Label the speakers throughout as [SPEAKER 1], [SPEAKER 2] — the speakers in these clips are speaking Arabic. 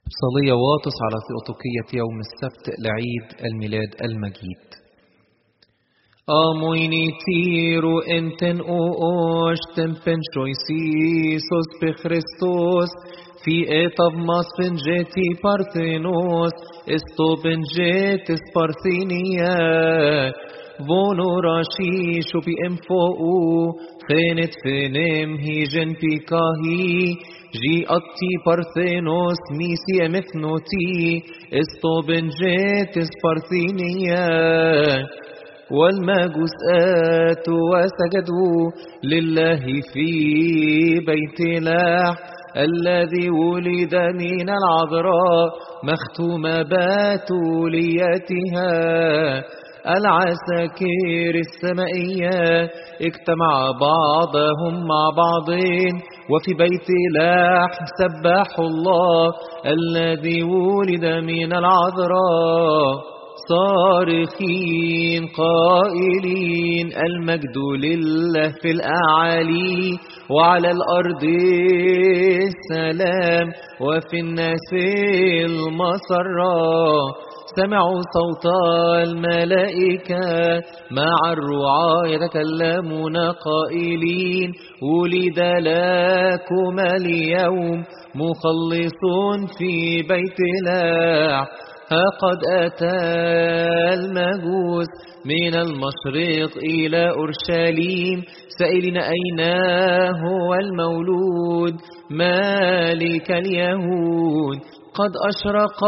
[SPEAKER 1] صلية واطس على ثيوتوكية يوم السبت لعيد الميلاد المجيد.
[SPEAKER 2] Amoini tiru enten oosh tempen shoisisos pe Christos fi etav mas penjeti parthenos esto penjetes parthenia vono rashi shupi emfou fenet fenem hijen pikahi ji atti parthenos misi emefnoti esto penjetes parthenia والمجوس آتوا وسجدوا لله في بيت لح الذي ولد من العذراء مختوم بتوليتها العساكر السمائية اجتمع بعضهم مع بعضين وفي بيت لحم سبحوا الله الذي ولد من العذراء صارخين قائلين المجد لله في الأعالي وعلى الأرض السلام وفي الناس المسرة سمعوا صوت الملائكة مع الرعاة يتكلمون قائلين ولد لكم اليوم مخلص في بيت لحم قد أتى المجوس من المشرق إلى أورشليم سائلين أين هو المولود مالك اليهود قد أشرق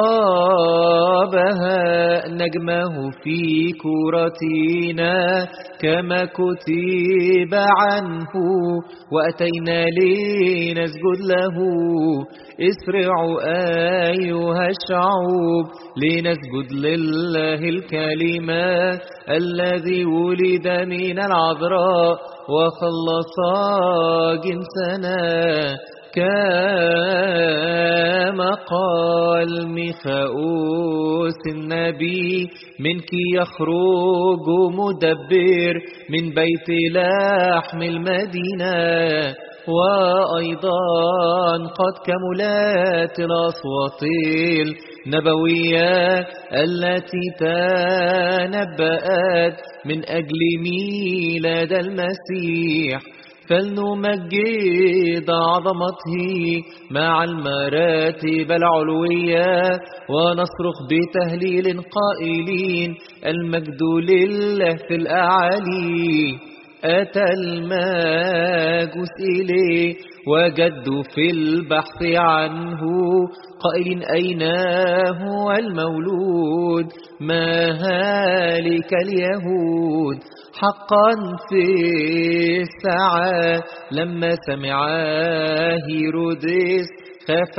[SPEAKER 2] بها نجمه في كورتنا كما كتب عنه وأتينا لنسجد له اسرعوا أيها الشعوب لنسجد لله الكلمة الذي ولد من العذراء وخلص جنسنا كما قال ميخاوس النبي منك يخرج مدبر من بيت لحم المدينة وأيضا قد كملت الأصوات النبوية التي تنبأت من أجل ميلاد المسيح فلنمجد عظمته مع المراتب العلوية ونصرخ بتهليل قائلين المجد لله في الأعالي أتى الماجوس إليه وجدوا في البحث عنه قائلين أين هو المولود مهالك اليهود حقا في الساعة لما سمع هيرودس خاف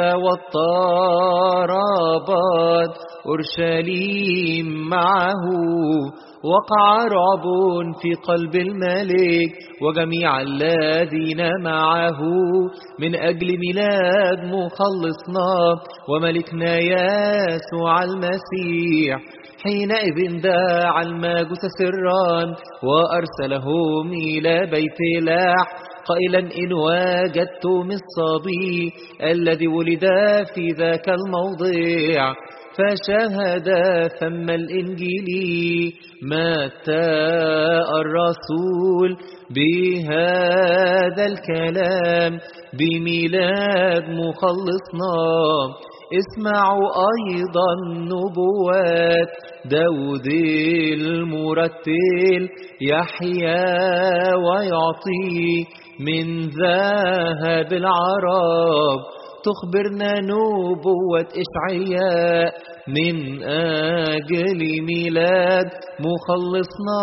[SPEAKER 2] واضطربت أورشليم معه وقع رعب في قلب الملك وجميع الذين معه من أجل ميلاد مخلصنا وملكنا يسوع المسيح حينئذ دعا الماجوس سرا وأرسلهم إلى بيت لحم قائلا إن وجدتم الصبي الذي ولد في ذاك الموضع فشهد ثم الإنجيلي متى الرسول بهذا الكلام بميلاد مخلصنا اسمعوا أيضا نبوات داود المرتل يحيى ويعطي من ذهب العرب تخبرنا نبوة إشعياء من أجل ميلاد مخلصنا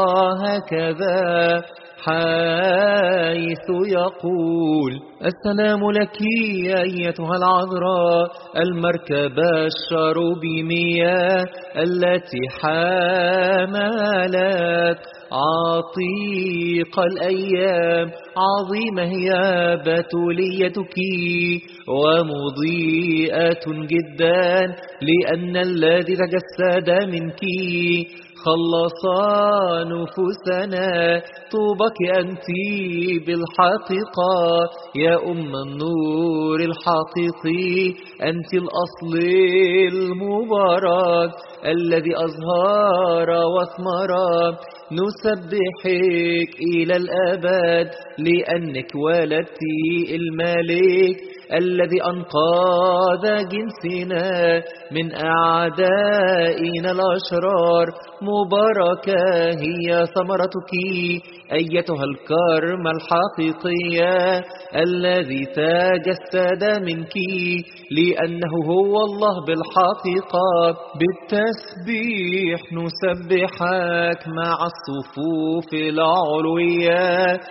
[SPEAKER 2] هكذا حيث يقول السلام لك أيتها العذراء المركبة الشروبيمية التي حملت عتيق الأيام عظيمة هي بتوليتك ومضيئة جدا لأن الذي تجسد منك خلصا نفوسنا. طوبك أنت بالحقيقة يا أم النور الحقيقي، أنت الأصل المبارك الذي أزهر وثمر. نسبحك إلى الأبد لأنك ولدت الملك الذي أنقذ جنسنا من أعدائنا الأشرار. مباركة هي ثمرتك أيتها الكرمة الحقيقية الذي تجسد منك، لأنه هو الله بالحقيقة. بالتسبيح نسبحك مع الصفوف العلوية،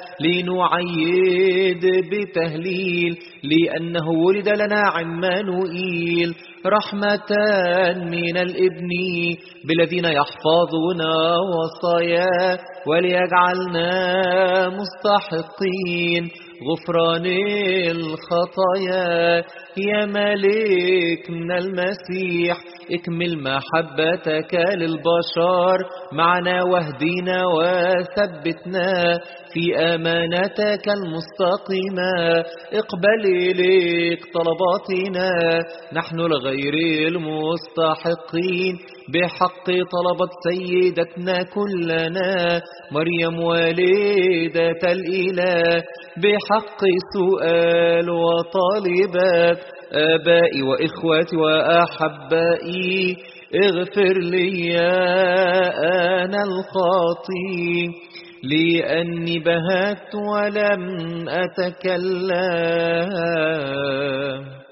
[SPEAKER 2] لنعيد بتهليل لأنه ولد لنا عمانوئيل. رحمة من الابن بالذين يحفظون وصاياه وليجعلنا مستحقين غفران الخطايا. يا ملكنا المسيح اكمل محبتك للبشر معنا واهدنا وثبتنا في أمانتك المستقيمة. اقبل إليك طلباتنا نحن الغير المستحقين بحق طلبت سيدتنا كلنا مريم والدة الإله، بحق سؤال وطالبات آبائي وإخواتي وأحبائي. اغفر لي أنا الخاطي لأني بهت ولم أتكلم.